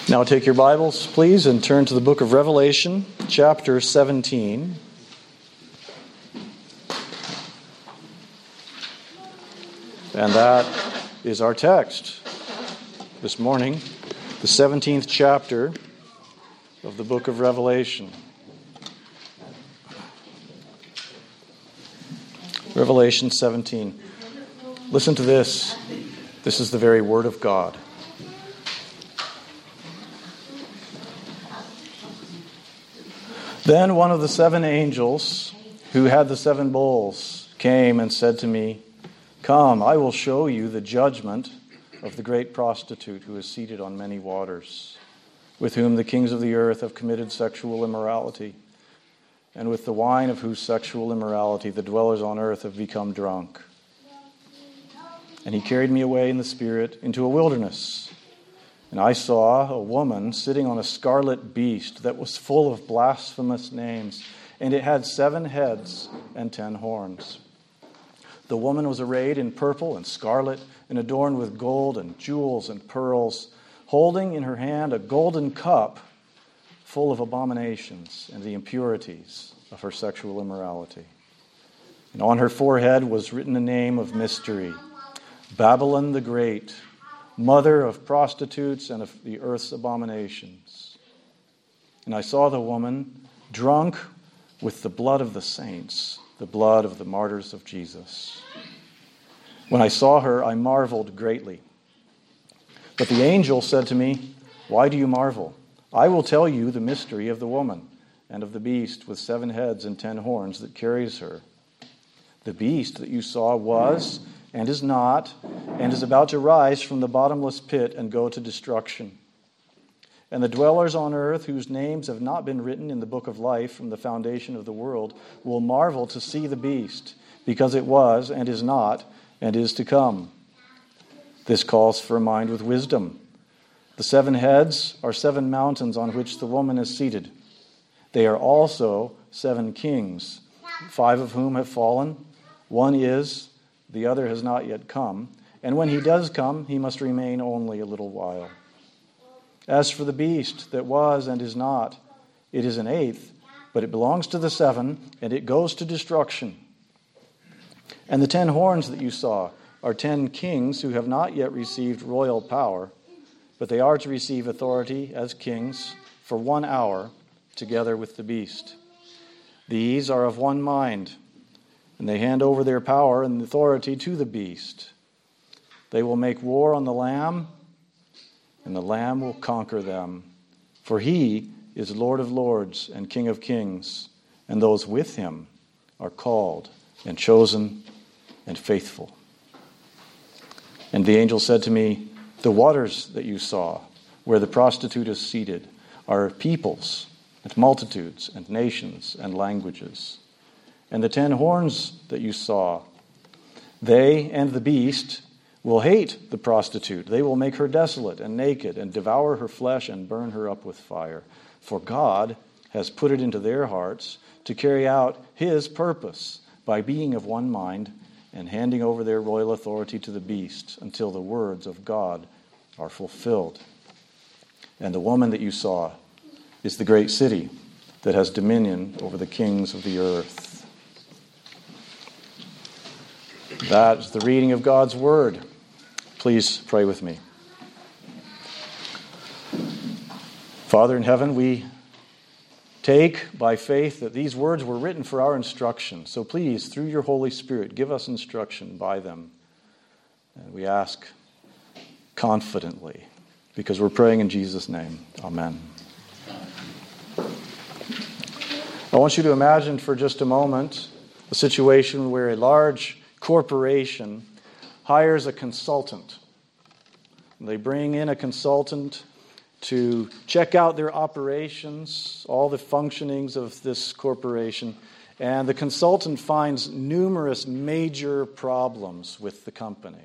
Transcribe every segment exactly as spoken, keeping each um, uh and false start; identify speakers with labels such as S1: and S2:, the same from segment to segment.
S1: Now take your Bibles, please, and turn to the book of Revelation, chapter seventeen. And that is our text this morning, the seventeenth chapter of the book of Revelation. Revelation seventeen. Listen to this. This is the very word of God. Then one of the seven angels who had the seven bowls came and said to me, "Come, I will show you the judgment of the great prostitute who is seated on many waters, with whom the kings of the earth have committed sexual immorality, and with the wine of whose sexual immorality the dwellers on earth have become drunk." And he carried me away in the Spirit into a wilderness. And I saw a woman sitting on a scarlet beast that was full of blasphemous names, and it had seven heads and ten horns. The woman was arrayed in purple and scarlet, and adorned with gold and jewels and pearls, holding in her hand a golden cup full of abominations and the impurities of her sexual immorality. And on her forehead was written a name of mystery, Babylon the Great, mother of prostitutes and of the earth's abominations. And I saw the woman drunk with the blood of the saints, the blood of the martyrs of Jesus. When I saw her, I marveled greatly. But the angel said to me, "Why do you marvel? I will tell you the mystery of the woman and of the beast with seven heads and ten horns that carries her. The beast that you saw was and is not, and is about to rise from the bottomless pit and go to destruction. And the dwellers on earth, whose names have not been written in the book of life from the foundation of the world, will marvel to see the beast, because it was, and is not, and is to come. This calls for a mind with wisdom. The seven heads are seven mountains on which the woman is seated. They are also seven kings, five of whom have fallen. One is, the other has not yet come, and when he does come, he must remain only a little while. As for the beast that was and is not, it is an eighth, but it belongs to the seven, and it goes to destruction. And the ten horns that you saw are ten kings who have not yet received royal power, but they are to receive authority as kings for one hour together with the beast. These are of one mind, and they hand over their power and authority to the beast. They will make war on the Lamb, and the Lamb will conquer them. For he is Lord of lords and King of kings, and those with him are called and chosen and faithful. And the angel said to me, "The waters that you saw, where the prostitute is seated, are peoples and multitudes and nations and languages. And the ten horns that you saw, they and the beast will hate the prostitute. They will make her desolate and naked and devour her flesh and burn her up with fire. For God has put it into their hearts to carry out his purpose by being of one mind and handing over their royal authority to the beast until the words of God are fulfilled. And the woman that you saw is the great city that has dominion over the kings of the earth." That is the reading of God's word. Please pray with me. Father in heaven, we take by faith that these words were written for our instruction. So please, through your Holy Spirit, give us instruction by them. And we ask confidently, because we're praying in Jesus' name. Amen. I want you to imagine for just a moment a situation where a large corporation hires a consultant. They bring in a consultant to check out their operations, all the functionings of this corporation, and the consultant finds numerous major problems with the company.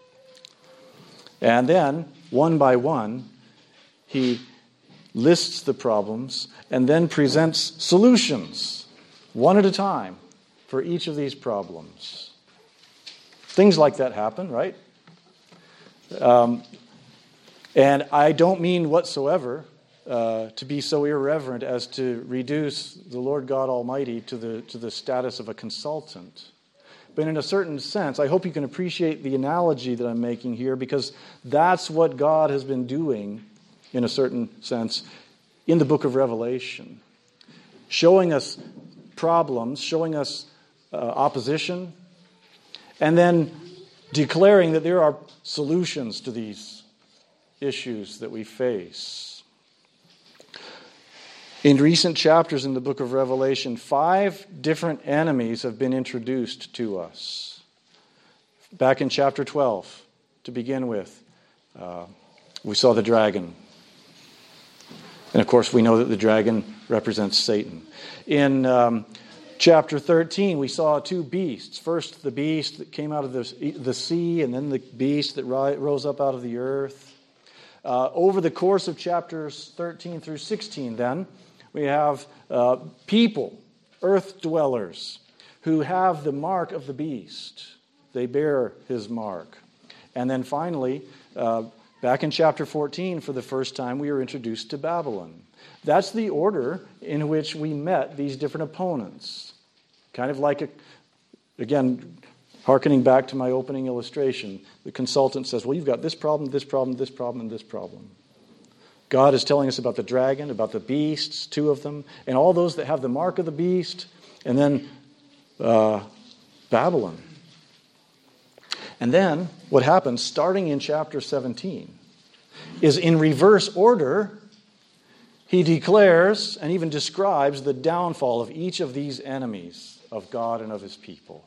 S1: And then, one by one, he lists the problems and then presents solutions, one at a time, for each of these problems. Things like that happen, right? Um, And I don't mean whatsoever uh, to be so irreverent as to reduce the Lord God Almighty to the to the status of a consultant. But in a certain sense, I hope you can appreciate the analogy that I'm making here, because that's what God has been doing, in a certain sense, in the book of Revelation. Showing us problems, showing us uh, opposition, and then declaring that there are solutions to these issues that we face. In recent chapters in the book of Revelation, five different enemies have been introduced to us. Back in chapter twelve, to begin with, uh, we saw the dragon. And of course, we know that the dragon represents Satan. In um, chapter thirteen, we saw two beasts. First, the beast that came out of the, the sea, and then the beast that ri- rose up out of the earth. Uh, over the course of chapters thirteen through sixteen, then, we have uh, people, earth dwellers, who have the mark of the beast. They bear his mark. And then finally, uh, back in chapter fourteen, for the first time, we are introduced to Babylon. That's the order in which we met these different opponents. Kind of like, a, again, hearkening back to my opening illustration, the consultant says, well, you've got this problem, this problem, this problem, and this problem. God is telling us about the dragon, about the beasts, two of them, and all those that have the mark of the beast, and then uh, Babylon. And then what happens, starting in chapter seventeen, is in reverse order, he declares and even describes the downfall of each of these enemies of God and of his people.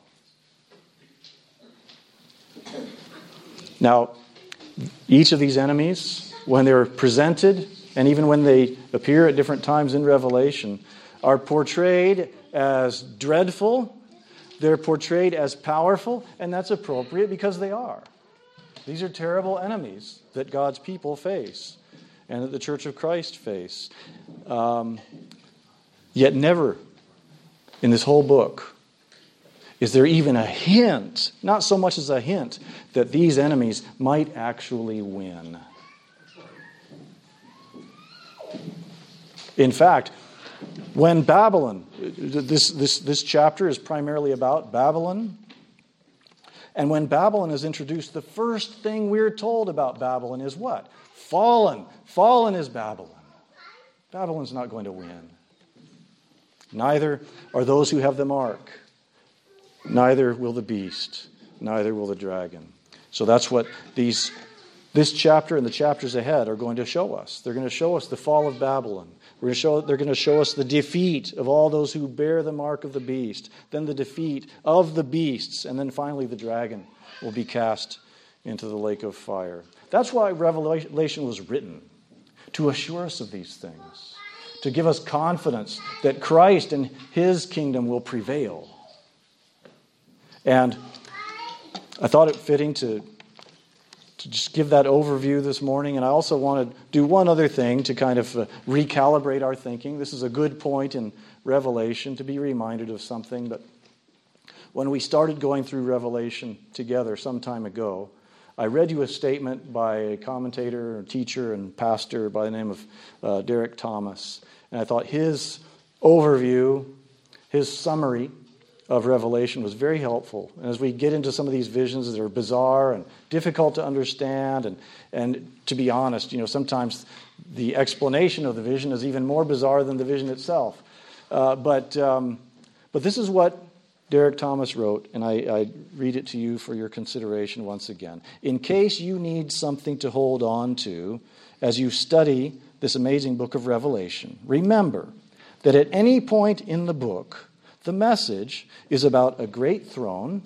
S1: Now, each of these enemies, when they're presented, and even when they appear at different times in Revelation, are portrayed as dreadful, they're portrayed as powerful, and that's appropriate because they are. These are terrible enemies that God's people face and that the Church of Christ face. Um, yet never in this whole book is there even a hint, not so much as a hint, that these enemies might actually win. In fact, when Babylon, this, this, this chapter is primarily about Babylon, and when Babylon is introduced, the first thing we're told about Babylon is what? Fallen. Fallen is Babylon. Babylon's not going to win. Neither are those who have the mark. Neither will the beast. Neither will the dragon. So that's what these, this chapter and the chapters ahead are going to show us. They're going to show us the fall of Babylon. We're going to show, they're going to show us the defeat of all those who bear the mark of the beast. Then the defeat of the beasts. And then finally the dragon will be cast into the lake of fire. That's why Revelation was written, to assure us of these things, to give us confidence that Christ and his kingdom will prevail. And I thought it fitting to, to just give that overview this morning. And I also want to do one other thing to kind of uh, recalibrate our thinking. This is a good point in Revelation to be reminded of something. But when we started going through Revelation together some time ago, I read you a statement by a commentator, teacher, and pastor by the name of uh, Derek Thomas. And I thought his overview, his summary of Revelation was very helpful. And as we get into some of these visions that are bizarre and difficult to understand, and, and to be honest, you know, sometimes the explanation of the vision is even more bizarre than the vision itself. Uh, but um, but this is what Derek Thomas wrote, and I, I read it to you for your consideration once again. In case you need something to hold on to as you study this amazing book of Revelation, remember that at any point in the book, the message is about a great throne,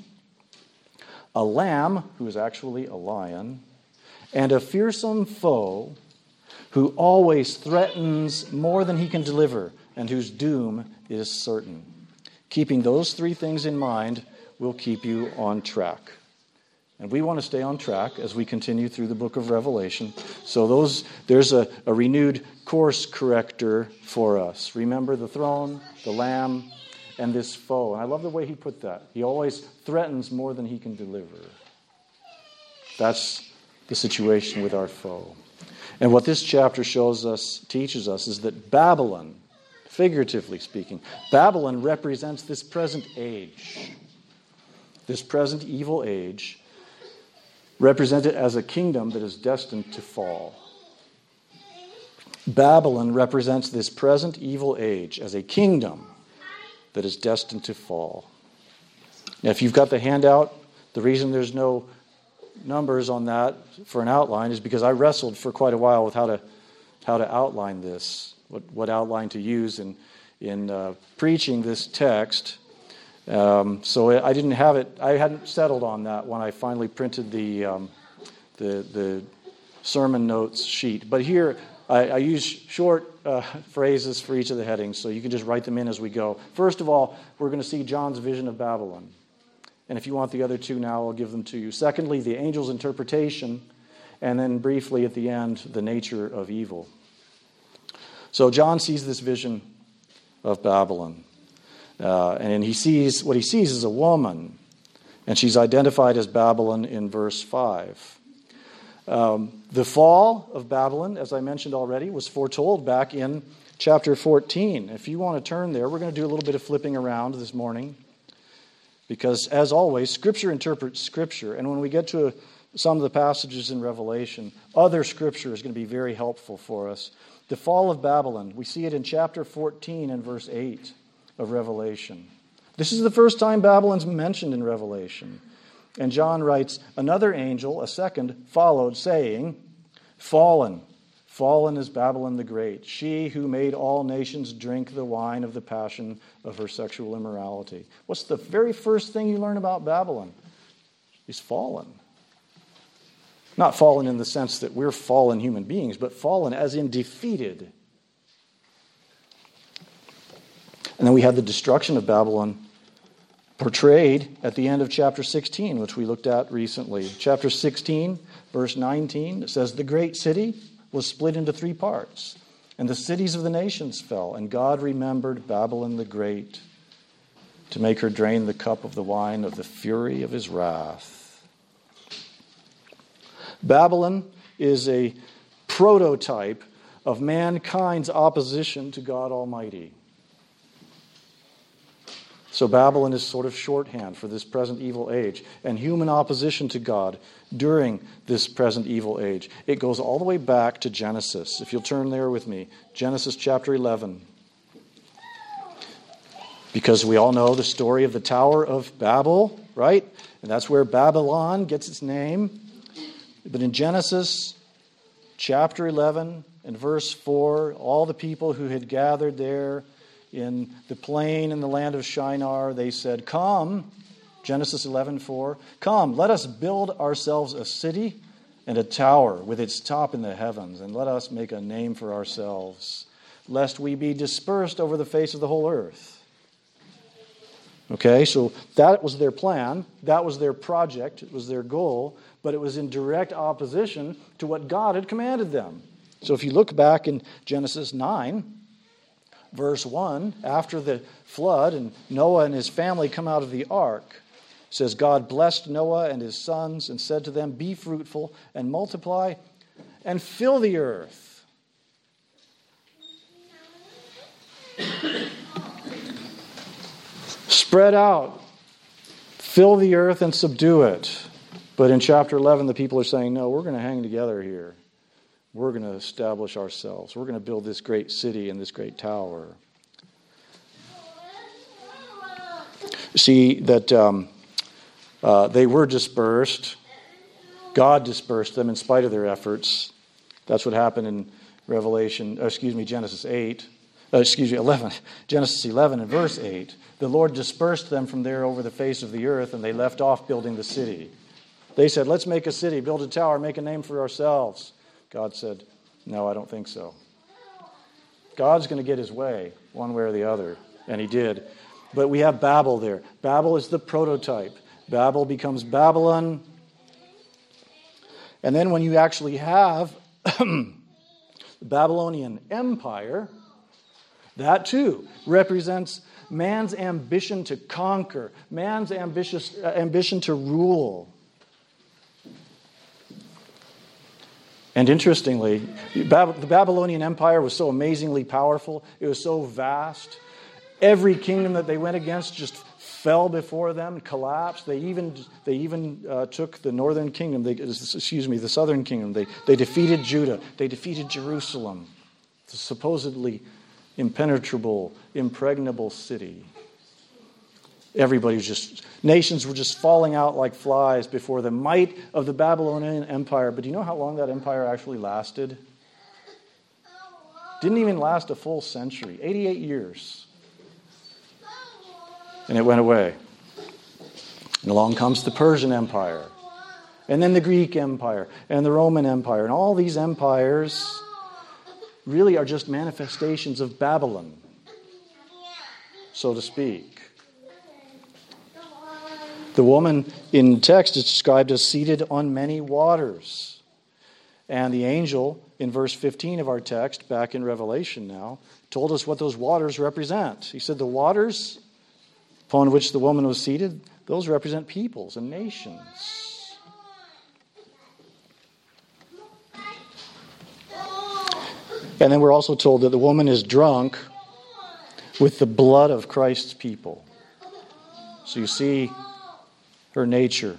S1: a lamb who is actually a lion, and a fearsome foe who always threatens more than he can deliver and whose doom is certain. Keeping those three things in mind will keep you on track. And we want to stay on track as we continue through the book of Revelation. So those there's a, a renewed course corrector for us. Remember the throne, the lamb, and this foe. And I love the way he put that. He always threatens more than he can deliver. That's the situation with our foe. And what this chapter shows us, teaches us, is that Babylon, figuratively speaking, Babylon represents this present age. This present evil age, represented as a kingdom that is destined to fall. Babylon represents this present evil age as a kingdom that is destined to fall. Now, if you've got the handout, the reason there's no numbers on that for an outline is because I wrestled for quite a while with how to how to outline this, what, what outline to use in in uh, preaching this text. Um, so I didn't have it. I hadn't settled on that when I finally printed the um, the the sermon notes sheet. But here I, I use short uh, phrases for each of the headings, so you can just write them in as we go. First of all, we're going to see John's vision of Babylon. And if you want the other two now, I'll give them to you. Secondly, the angel's interpretation. And then briefly at the end, the nature of evil. So John sees this vision of Babylon. Uh, and he sees, what he sees is a woman. And she's identified as Babylon in verse five. Um, the fall of Babylon, as I mentioned already, was foretold back in chapter fourteen. If you want to turn there, we're going to do a little bit of flipping around this morning. Because, as always, Scripture interprets Scripture. And when we get to a, some of the passages in Revelation, other Scripture is going to be very helpful for us. The fall of Babylon, we see it in chapter fourteen and verse eight of Revelation. This is the first time Babylon's mentioned in Revelation. And John writes, another angel, a second, followed, saying, Fallen, fallen is Babylon the Great, she who made all nations drink the wine of the passion of her sexual immorality. What's the very first thing you learn about Babylon? She's fallen. Not fallen in the sense that we're fallen human beings, but fallen as in defeated. And then we had the destruction of Babylon portrayed at the end of chapter sixteen, which we looked at recently. Chapter sixteen, verse nineteen, it says, the great city was split into three parts, and the cities of the nations fell, and God remembered Babylon the Great to make her drain the cup of the wine of the fury of his wrath. Babylon is a prototype of mankind's opposition to God Almighty. So Babylon is sort of shorthand for this present evil age and human opposition to God during this present evil age. It goes all the way back to Genesis. If you'll turn there with me, Genesis chapter eleven. Because we all know the story of the Tower of Babel, right? And that's where Babylon gets its name. But in Genesis chapter eleven and verse four, all the people who had gathered there in the plain in the land of Shinar, they said, Come, Genesis eleven four, come, let us build ourselves a city and a tower with its top in the heavens, and let us make a name for ourselves, lest we be dispersed over the face of the whole earth. Okay, so that was their plan, that was their project, it was their goal, but it was in direct opposition to what God had commanded them. So if you look back in Genesis nine, verse one, after the flood and Noah and his family come out of the ark, it says, God blessed Noah and his sons and said to them, be fruitful and multiply and fill the earth. Spread out, fill the earth and subdue it. But in chapter eleven, the people are saying, no, we're going to hang together here. We're going to establish ourselves. We're going to build this great city and this great tower. See that um, uh, they were dispersed. God dispersed them in spite of their efforts. That's what happened in Revelation, uh, excuse me, Genesis eight. Uh, excuse me, eleven. Genesis eleven and verse eight. The Lord dispersed them from there over the face of the earth, and they left off building the city. They said, let's make a city, build a tower, make a name for ourselves. God said, no, I don't think so. God's going to get his way, one way or the other. And he did. But we have Babel there. Babel is the prototype. Babel becomes Babylon. And then when you actually have the Babylonian Empire, that too represents man's ambition to conquer, man's ambitious uh, ambition to rule. And interestingly, the Babylonian Empire was so amazingly powerful. It was so vast. Every kingdom that they went against just fell before them, collapsed. They even they even uh, took the northern kingdom. They, excuse me, the southern kingdom. They they defeated Judah. They defeated Jerusalem, the supposedly impenetrable, impregnable city. Everybody was just, nations were just falling out like flies before the might of the Babylonian Empire. But do you know how long that empire actually lasted? Didn't even last a full century, eighty-eight years. And it went away. And along comes the Persian Empire, and then the Greek Empire, and the Roman Empire. And all these empires really are just manifestations of Babylon, so to speak. The woman in text is described as seated on many waters. And the angel in verse fifteen of our text, back in Revelation now, told us what those waters represent. He said the waters upon which the woman was seated, those represent peoples and nations. And then we're also told that the woman is drunk with the blood of Christ's people. So you see her nature.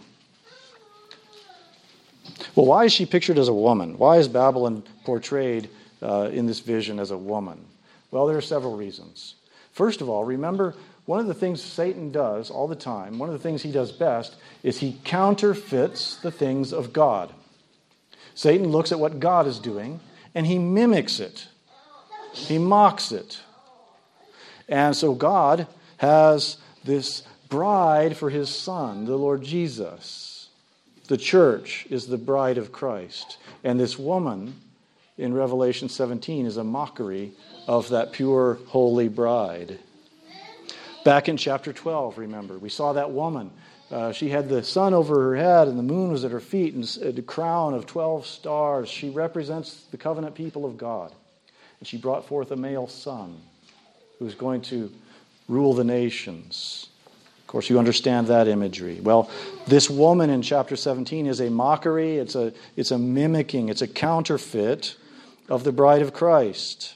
S1: Well, why is she pictured as a woman? Why is Babylon portrayed uh, in this vision as a woman? Well, there are several reasons. First of all, remember, one of the things Satan does all the time, one of the things he does best, is he counterfeits the things of God. Satan looks at what God is doing, and he mimics it. He mocks it. And so God has this bride for his Son, the Lord Jesus. The church is the bride of Christ. And this woman in Revelation seventeen is a mockery of that pure, holy bride. Back in chapter twelve, remember, we saw that woman. Uh, she had the sun over her head and the moon was at her feet and a crown of twelve stars. She represents the covenant people of God. And she brought forth a male son who's going to rule the nations. Of course, you understand that imagery. Well, this woman in chapter seventeen is a mockery. It's a, it's a mimicking. It's a counterfeit of the bride of Christ.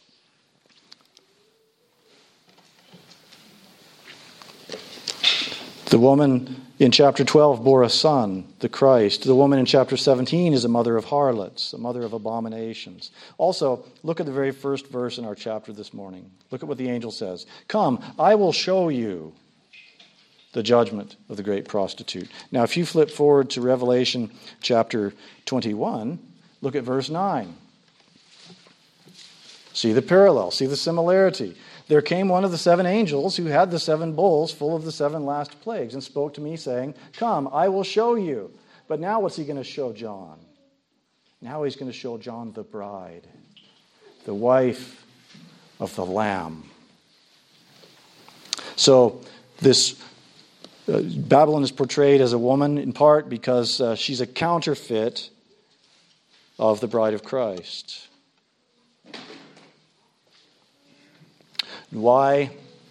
S1: The woman in chapter twelve bore a son, the Christ. The woman in chapter seventeen is a mother of harlots, a mother of abominations. Also, look at the very first verse in our chapter this morning. Look at what the angel says. Come, I will show you the judgment of the great prostitute. Now, if you flip forward to Revelation chapter twenty-one, look at verse nine. See the parallel, see the similarity. There came one of the seven angels who had the seven bowls full of the seven last plagues and spoke to me saying, come, I will show you. But now what's he going to show John? Now he's going to show John the bride, the wife of the Lamb. So this uh, Babylon is portrayed as a woman in part because uh, she's a counterfeit of the bride of Christ. Why,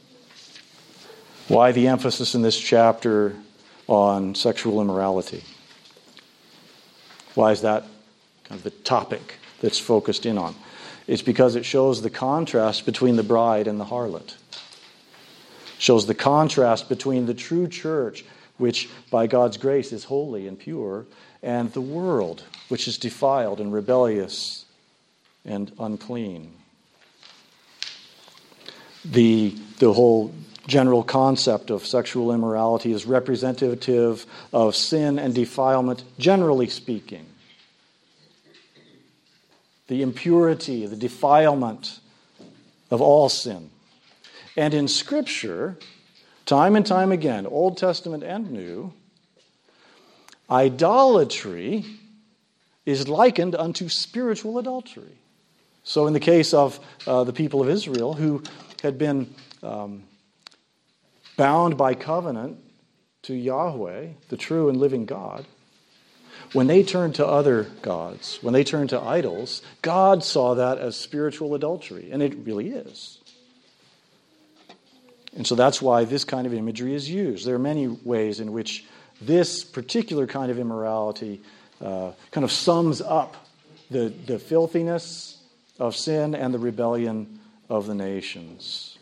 S1: why the emphasis in this chapter on sexual immorality? Why is that kind of the topic that's focused in on? It's because it shows the contrast between the bride and the harlot. Shows the contrast between the true church, which by God's grace is holy and pure, and the world, which is defiled and rebellious and unclean. The, the whole general concept of sexual immorality is representative of sin and defilement, generally speaking. The impurity, the defilement of all sin. And in Scripture, time and time again, Old Testament and New, idolatry is likened unto spiritual adultery. So in the case of uh, the people of Israel who had been um, bound by covenant to Yahweh, the true and living God, when they turned to other gods, when they turned to idols, God saw that as spiritual adultery, and it really is. And so that's why this kind of imagery is used. There are many ways in which this particular kind of immorality uh, kind of sums up the, the filthiness of sin and the rebellion of the nations.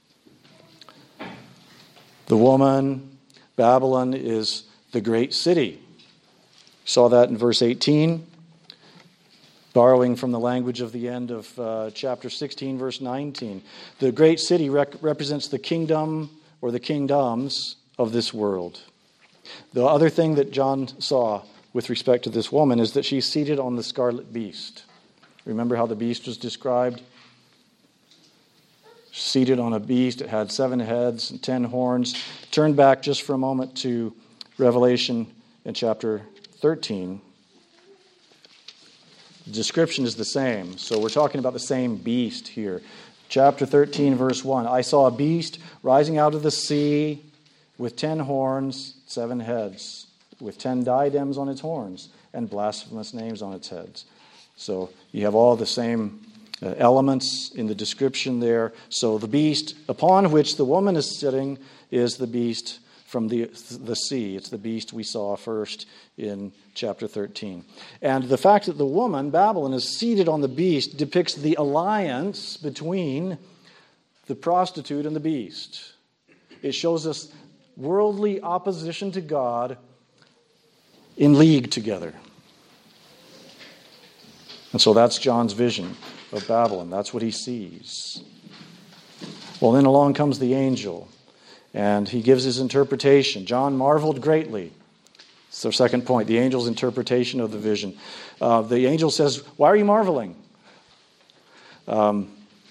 S1: The woman, Babylon, is the great city. Saw that in verse eighteen. Borrowing from the language of the end of uh, chapter sixteen, verse nineteen. The great city rec- represents the kingdom or the kingdoms of this world. The other thing that John saw with respect to this woman is that she's seated on the scarlet beast. Remember how the beast was described? Seated on a beast. It had seven heads and ten horns. Turn back just for a moment to Revelation in chapter thirteen. The description is the same. So we're talking about the same beast here. Chapter thirteen, verse one. I saw a beast rising out of the sea with ten horns, seven heads, with ten diadems on its horns, and blasphemous names on its heads. So you have all the same uh, elements in the description there. So the beast upon which the woman is sitting is the beast from the, the sea. It's the beast we saw first in chapter thirteen. And the fact that the woman, Babylon, is seated on the beast depicts the alliance between the prostitute and the beast. It shows us worldly opposition to God in league together. And so that's John's vision of Babylon. That's what he sees. Well, then along comes the angel, and he gives his interpretation. John marveled greatly. So second point, the angel's interpretation of the vision. Uh, the angel says, why are you marveling? Um,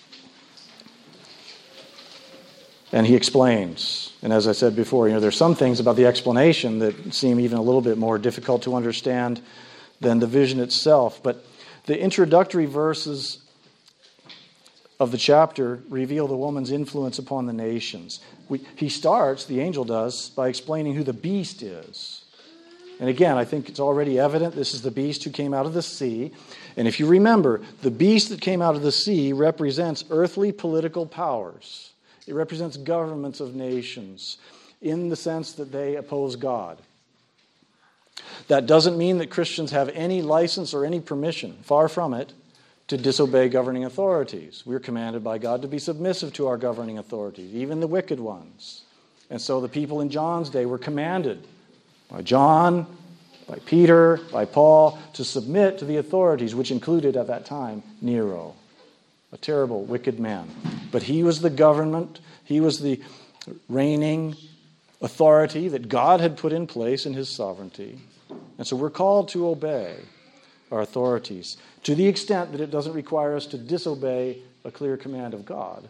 S1: and he explains. And as I said before, you know, there's some things about the explanation that seem even a little bit more difficult to understand than the vision itself. But the introductory verses of the chapter reveal the woman's influence upon the nations. We, he starts, the angel does, by explaining who the beast is. And again, I think it's already evident this is the beast who came out of the sea. And if you remember, the beast that came out of the sea represents earthly political powers. It represents governments of nations in the sense that they oppose God. That doesn't mean that Christians have any license or any permission, far from it, to disobey governing authorities. We're commanded by God to be submissive to our governing authorities, even the wicked ones. And so the people in John's day were commanded by John, by Peter, by Paul, to submit to the authorities, which included at that time Nero, a terrible, wicked man. But he was the government, he was the reigning authority that God had put in place in his sovereignty. And so we're called to obey our authorities to the extent that it doesn't require us to disobey a clear command of God.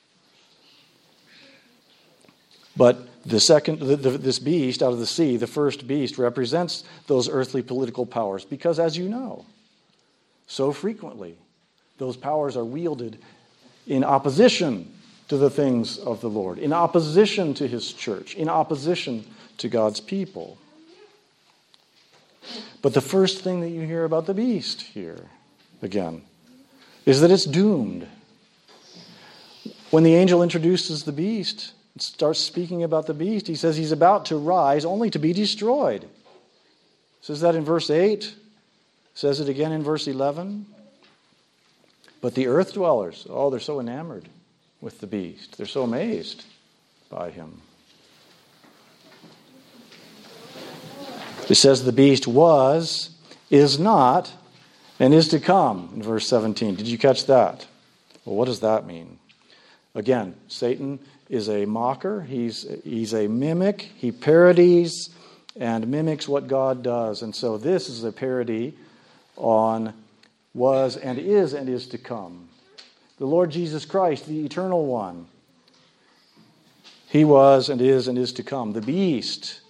S1: But the second, the, the, this beast out of the sea, the first beast, represents those earthly political powers because, as you know, so frequently those powers are wielded in opposition to the things of the Lord, in opposition to his church, in opposition to God's people. But the first thing that you hear about the beast here, again, is that it's doomed. When the angel introduces the beast, starts speaking about the beast, he says he's about to rise only to be destroyed. Says that in verse eight. Says it again in verse eleven. But the earth dwellers, oh, they're so enamored with the beast. They're so amazed by him. It says the beast was, is not, and is to come in verse seventeen. Did you catch that? Well, what does that mean? Again, Satan is a mocker. He's, he's a mimic. He parodies and mimics what God does. And so this is a parody on was and is and is to come. The Lord Jesus Christ, the eternal one. He was and is and is to come. The beast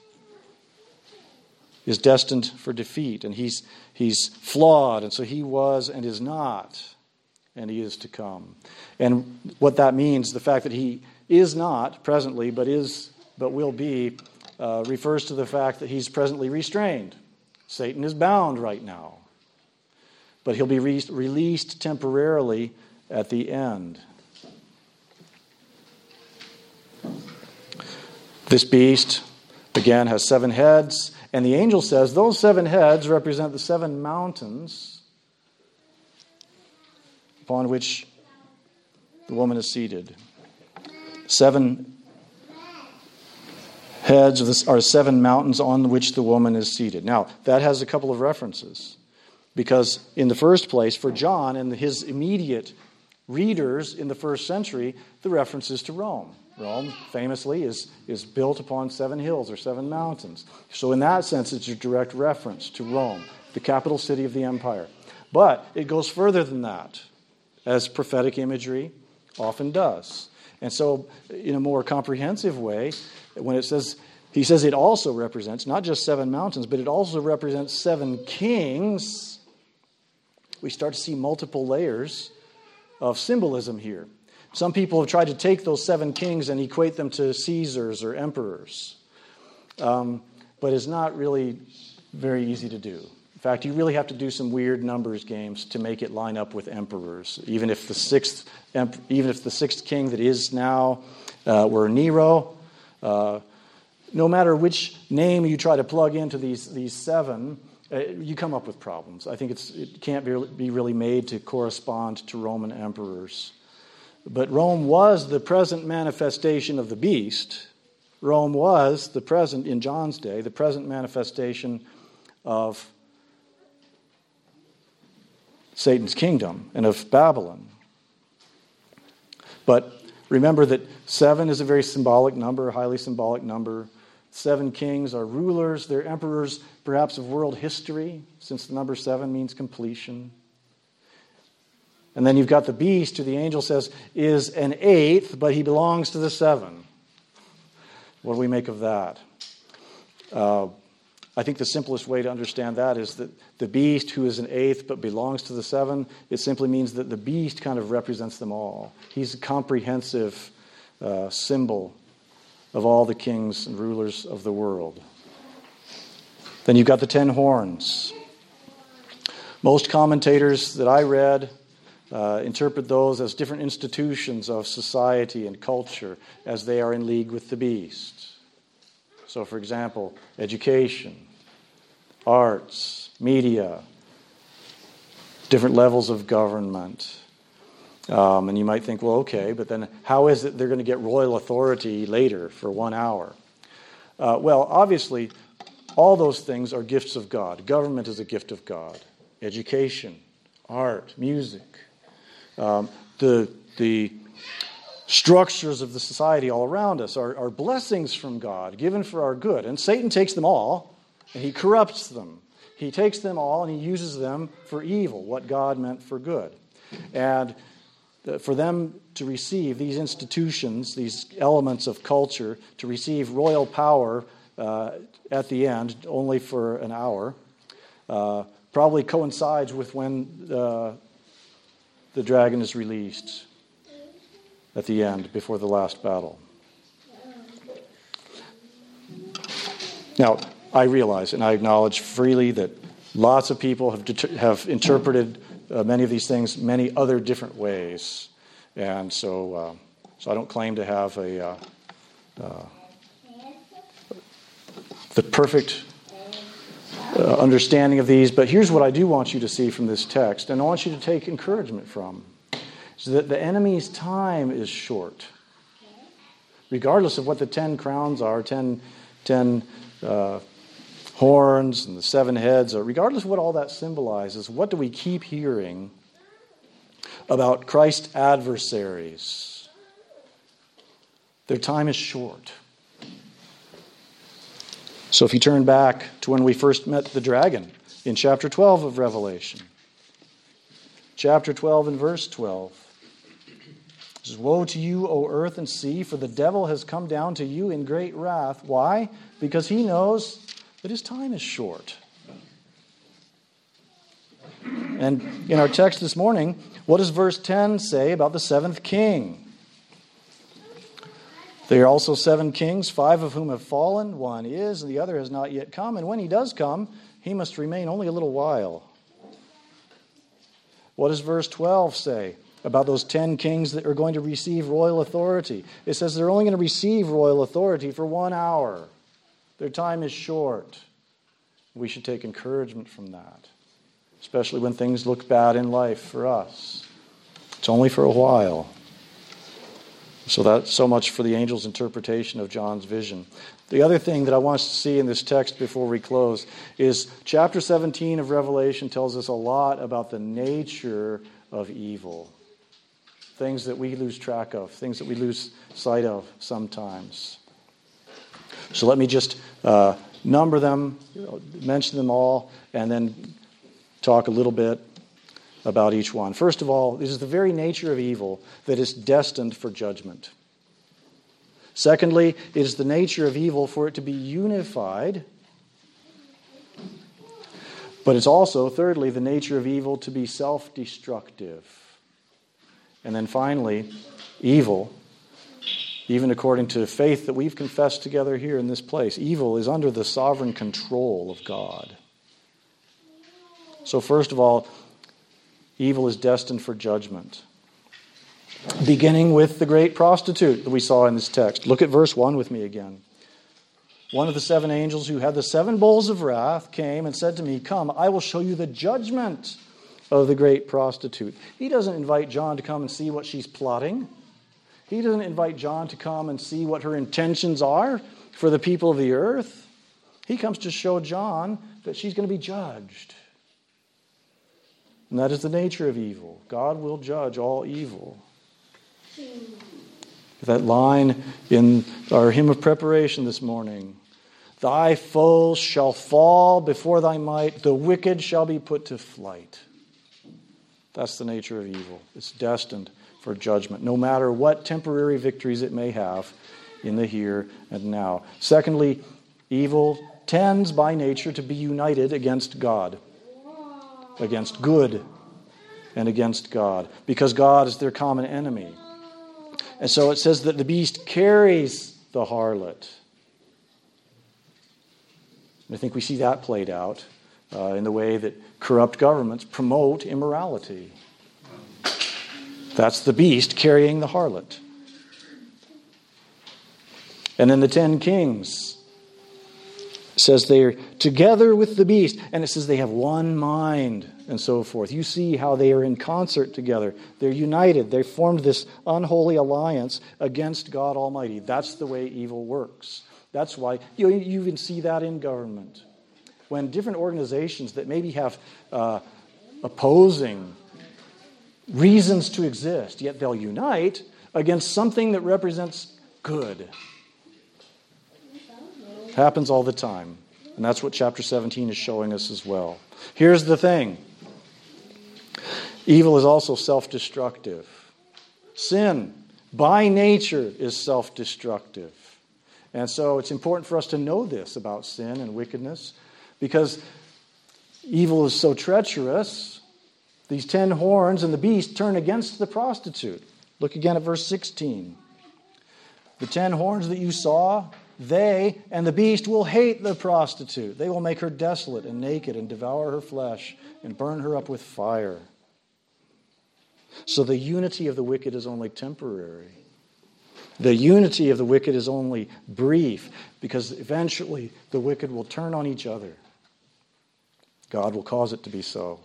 S1: is destined for defeat, and he's he's flawed, and so he was and is not, and he is to come. And what that means, the fact that he is not presently, but is but will be, uh, refers to the fact that he's presently restrained. Satan is bound right now, but he'll be re- released temporarily at the end. This beast, again, has seven heads. And the angel says those seven heads represent the seven mountains upon which the woman is seated. Seven heads of this are seven mountains on which the woman is seated. Now, that has a couple of references. Because in the first place, for John and his immediate readers in the first century, the reference is to Rome. Rome, famously, is, is built upon seven hills or seven mountains. So in that sense, it's a direct reference to Rome, the capital city of the empire. But it goes further than that, as prophetic imagery often does. And so, in a more comprehensive way, when it says, he says it also represents not just seven mountains, but it also represents seven kings. We start to see multiple layers of symbolism here. Some people have tried to take those seven kings and equate them to Caesars or emperors. Um, but it's not really very easy to do. In fact, you really have to do some weird numbers games to make it line up with emperors. Even if the sixth, even if the sixth king that is now uh, were Nero, uh, no matter which name you try to plug into these these seven, uh, you come up with problems. I think it's it can't be, be really made to correspond to Roman emperors. But Rome was the present manifestation of the beast. Rome was the present, in John's day, the present manifestation of Satan's kingdom and of Babylon. But remember that seven is a very symbolic number, a highly symbolic number. Seven kings are rulers. They're emperors, perhaps, of world history, since the number seven means completion. And then you've got the beast, who the angel says is an eighth, but he belongs to the seven. What do we make of that? Uh, I think the simplest way to understand that is that the beast, who is an eighth but belongs to the seven, it simply means that the beast kind of represents them all. He's a comprehensive uh, symbol of all the kings and rulers of the world. Then you've got the ten horns. Most commentators that I read uh, interpret those as different institutions of society and culture as they are in league with the beast. So, for example, education, arts, media, different levels of government. Um, and you might think, well, okay, but then how is it they're going to get royal authority later for one hour? Uh, well, obviously, all those things are gifts of God. Government is a gift of God. Education, art, music, um, the the structures of the society all around us are, are blessings from God, given for our good. And Satan takes them all, and he corrupts them. He takes them all, and he uses them for evil, what God meant for good. And for them to receive these institutions, these elements of culture, to receive royal power uh, at the end, only for an hour, uh, probably coincides with when uh, the dragon is released at the end, before the last battle. Now, I realize and I acknowledge freely that lots of people have det- have interpreted uh, many of these things many other different ways, and so uh, so I don't claim to have a uh, uh, the perfect uh, understanding of these. But here's what I do want you to see from this text, and I want you to take encouragement from. So that the enemy's time is short. Regardless of what the ten crowns are, ten, ten uh, horns and the seven heads, or regardless of what all that symbolizes, what do we keep hearing about Christ's adversaries? Their time is short. So if you turn back to when we first met the dragon in chapter twelve of Revelation, chapter twelve and verse twelve, it says, "Woe to you, O earth and sea, for the devil has come down to you in great wrath." Why? Because he knows that his time is short. And in our text this morning, what does verse ten say about the seventh king? There are also seven kings, five of whom have fallen. One is, and the other has not yet come. And when he does come, he must remain only a little while. What does verse twelve say about those ten kings that are going to receive royal authority? It says they're only going to receive royal authority for one hour. Their time is short. We should take encouragement from that, especially when things look bad in life for us. It's only for a while. So that's so much for the angel's interpretation of John's vision. The other thing that I want us to see in this text before we close is chapter seventeen of Revelation tells us a lot about the nature of evil. Things that we lose track of, things that we lose sight of sometimes. So let me just uh, number them, you know, mention them all, and then talk a little bit about each one. First of all, this is the very nature of evil that is destined for judgment. Secondly, it is the nature of evil for it to be unified. But it's also, thirdly, the nature of evil to be self-destructive. And then finally, evil, even according to faith that we've confessed together here in this place, evil is under the sovereign control of God. So first of all, evil is destined for judgment. Beginning with the great prostitute that we saw in this text. Look at verse one with me again. One of the seven angels who had the seven bowls of wrath came and said to me, "Come, I will show you the judgment of the great prostitute." He doesn't invite John to come and see what she's plotting. He doesn't invite John to come and see what her intentions are for the people of the earth. He comes to show John that she's going to be judged. And that is the nature of evil. God will judge all evil. That line in our hymn of preparation this morning. Thy foes shall fall before thy might. The wicked shall be put to flight. That's the nature of evil. It's destined for judgment, no matter what temporary victories it may have in the here and now. Secondly, evil tends by nature to be united against God, against good and against God, because God is their common enemy. And so it says that the beast carries the harlot. And I think we see that played out uh, in the way that corrupt governments promote immorality. That's the beast carrying the harlot. And then the ten kings says they're together with the beast. And it says they have one mind and so forth. You see how they are in concert together. They're united. They formed this unholy alliance against God Almighty. That's the way evil works. That's why you, you even see that in government. When different organizations that maybe have uh, opposing reasons to exist, yet they'll unite against something that represents good. It happens all the time. And that's what chapter seventeen is showing us as well. Here's the thing. Evil is also self-destructive. Sin, by nature, is self-destructive. And so it's important for us to know this about sin and wickedness, because evil is so treacherous. These ten horns and the beast turn against the prostitute. Look again at verse sixteen. The ten horns that you saw, they and the beast will hate the prostitute. They will make her desolate and naked and devour her flesh and burn her up with fire. So the unity of the wicked is only temporary. The unity of the wicked is only brief, because eventually the wicked will turn on each other. God will cause it to be so.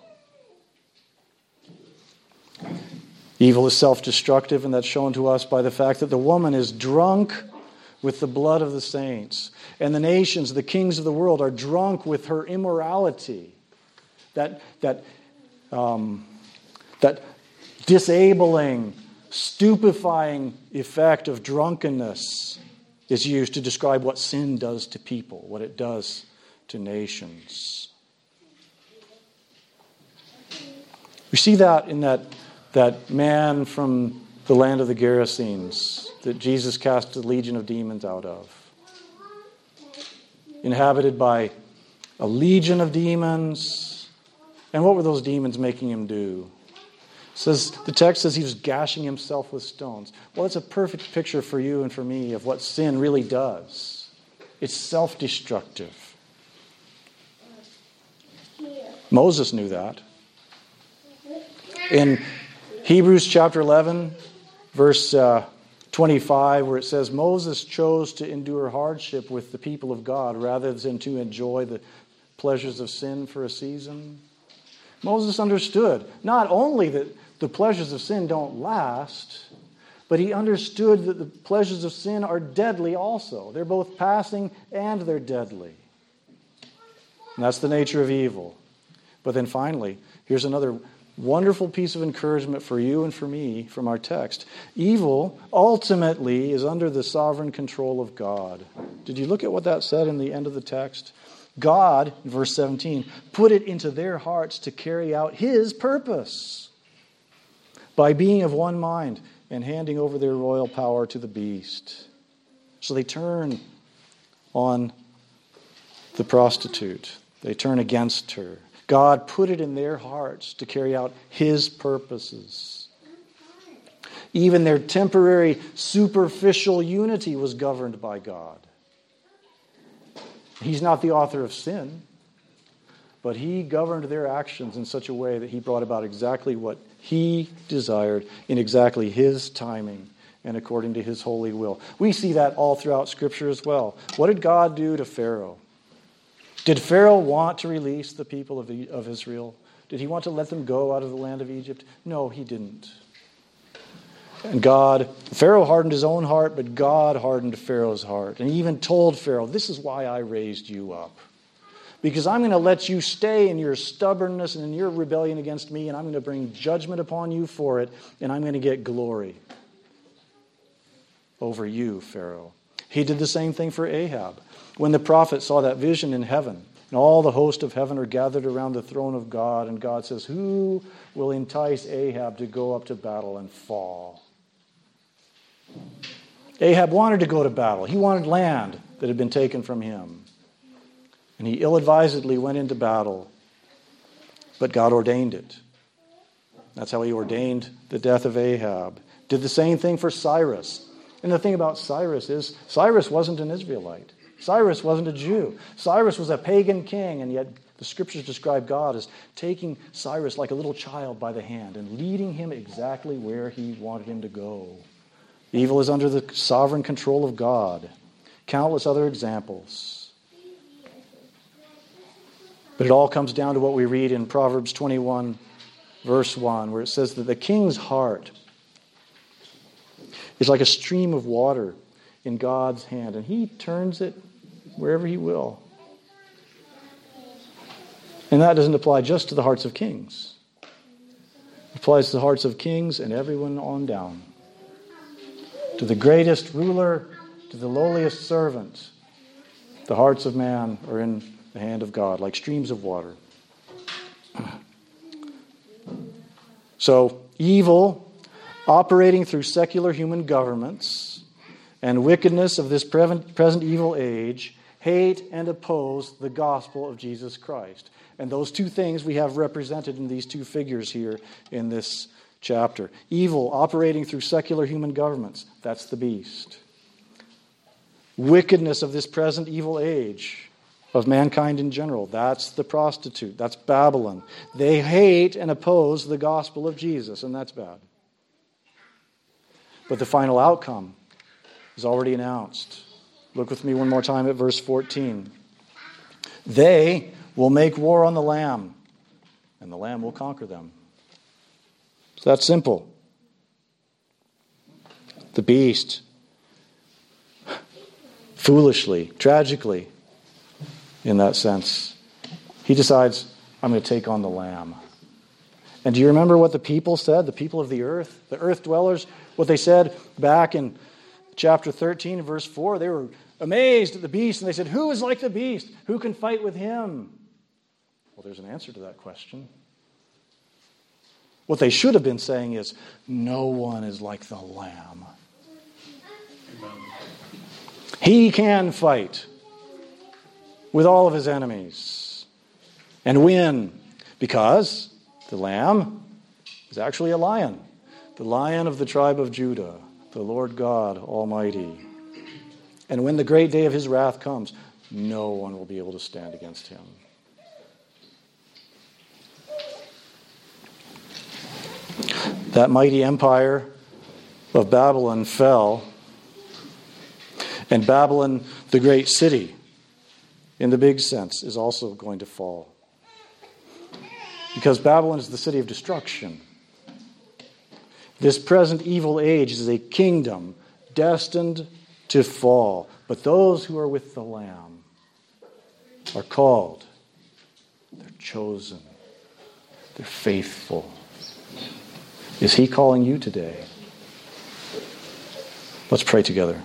S1: Evil is self-destructive, and that's shown to us by the fact that the woman is drunk with the blood of the saints. And the nations, the kings of the world, are drunk with her immorality. That, that, um, that disabling, stupefying effect of drunkenness is used to describe what sin does to people, what it does to nations. We see that in that, that man from the land of the Gerasenes that Jesus cast a legion of demons out of. Inhabited by a legion of demons. And what were those demons making him do? It says, the text says he was gashing himself with stones. Well, it's a perfect picture for you and for me of what sin really does. It's self-destructive. Moses knew that. In Hebrews chapter eleven, verse uh, twenty-five, where it says, Moses chose to endure hardship with the people of God rather than to enjoy the pleasures of sin for a season. Moses understood not only that the pleasures of sin don't last, but he understood that the pleasures of sin are deadly also. They're both passing and they're deadly. And that's the nature of evil. But then finally, here's another wonderful piece of encouragement for you and for me from our text. Evil ultimately is under the sovereign control of God. Did you look at what that said in the end of the text? God, in verse seventeen, put it into their hearts to carry out his purpose by being of one mind and handing over their royal power to the beast. So they turn on the prostitute. They turn against her. God put it in their hearts to carry out his purposes. Even their temporary, superficial unity was governed by God. He's not the author of sin, but he governed their actions in such a way that he brought about exactly what he desired in exactly his timing and according to his holy will. We see that all throughout Scripture as well. What did God do to Pharaoh? Did Pharaoh want to release the people of, of Israel? Did he want to let them go out of the land of Egypt? No, he didn't. And God, Pharaoh hardened his own heart, but God hardened Pharaoh's heart. And he even told Pharaoh, this is why I raised you up. Because I'm going to let you stay in your stubbornness and in your rebellion against me, and I'm going to bring judgment upon you for it, and I'm going to get glory over you, Pharaoh. He did the same thing for Ahab. When the prophet saw that vision in heaven, and all the host of heaven are gathered around the throne of God, and God says, who will entice Ahab to go up to battle and fall? Ahab wanted to go to battle. He wanted land that had been taken from him. And he ill-advisedly went into battle. But God ordained it. That's how he ordained the death of Ahab. Did the same thing for Cyrus. And the thing about Cyrus is, Cyrus wasn't an Israelite. Cyrus wasn't a Jew. Cyrus was a pagan king, and yet the Scriptures describe God as taking Cyrus like a little child by the hand and leading him exactly where he wanted him to go. Evil is under the sovereign control of God. Countless other examples. But it all comes down to what we read in Proverbs twenty-one, verse one, where it says that the king's heart is like a stream of water in God's hand, and he turns it wherever he will. And that doesn't apply just to the hearts of kings. It applies to the hearts of kings and everyone on down. To the greatest ruler, to the lowliest servant, the hearts of man are in the hand of God, like streams of water. So, evil operating through secular human governments and wickedness of this present evil age hate and oppose the gospel of Jesus Christ. And those two things we have represented in these two figures here in this chapter. Evil operating through secular human governments, that's the beast. Wickedness of this present evil age of mankind in general, that's the prostitute, that's Babylon. They hate and oppose the gospel of Jesus, and that's bad. But the final outcome is already announced. Look with me one more time at verse fourteen. They will make war on the Lamb, and the Lamb will conquer them. It's that simple. The beast, foolishly, tragically, in that sense, he decides, I'm going to take on the Lamb. And do you remember what the people said, the people of the earth, the earth dwellers, what they said back in chapter thirteen, verse four? They were amazed at the beast, and they said, who is like the beast? Who can fight with him? Well, there's an answer to that question. What they should have been saying is, no one is like the Lamb. He can fight with all of his enemies and win, because the Lamb is actually a lion, the Lion of the tribe of Judah, the Lord God Almighty. And when the great day of his wrath comes, no one will be able to stand against him. That mighty empire of Babylon fell, and Babylon, the great city, in the big sense, is also going to fall. Because Babylon is the city of destruction. This present evil age is a kingdom destined to fall. But those who are with the Lamb are called. They're chosen. They're faithful. Is He calling you today? Let's pray together.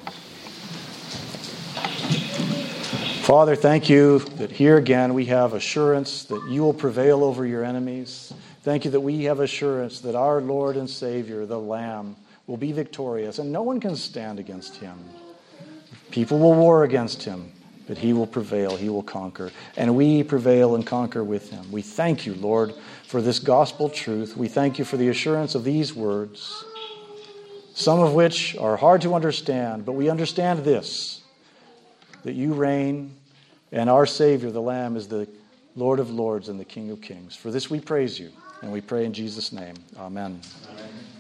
S1: Father, thank you that here again we have assurance that you will prevail over your enemies. Thank you that we have assurance that our Lord and Savior, the Lamb, will be victorious, and no one can stand against Him. People will war against Him, but He will prevail, He will conquer, and we prevail and conquer with Him. We thank you, Lord, for this gospel truth. We thank you for the assurance of these words, some of which are hard to understand, but we understand this, that you reign, and our Savior, the Lamb, is the Lord of Lords and the King of Kings. For this we praise you, and we pray in Jesus' name. Amen. Amen.